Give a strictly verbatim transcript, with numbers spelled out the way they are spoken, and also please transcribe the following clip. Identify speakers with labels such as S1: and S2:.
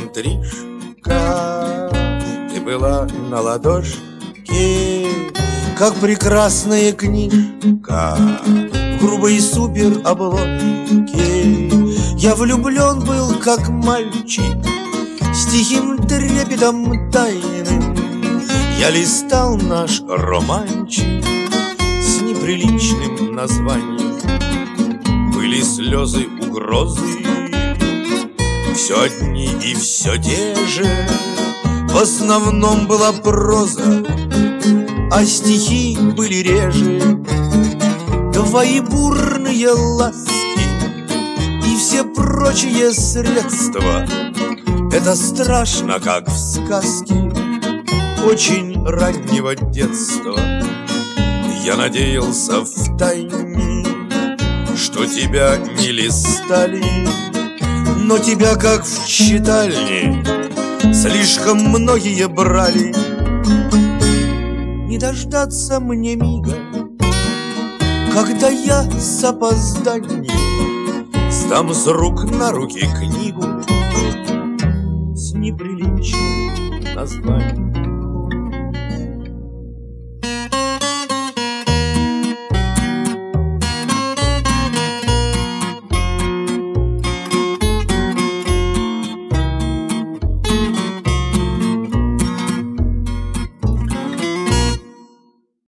S1: интрижка. Ты была на ладошке, как прекрасная книжка в грубой супер обложке. Я влюблен был, как мальчик, с тихим трепетом тайным. Я листал наш романчик с неприличным названием. Были слезы, угрозы, все одни и все те же. В основном была проза, а стихи были реже. Твои бурные ласки и все прочие средства — это страшно, как в сказке очень раннего детства. Я надеялся втайне, что тебя не листали, но тебя, как в читальне, слишком многие брали. Не дождаться мне мига, когда я с опозданием сдам с рук на руки книгу с неприличным названием.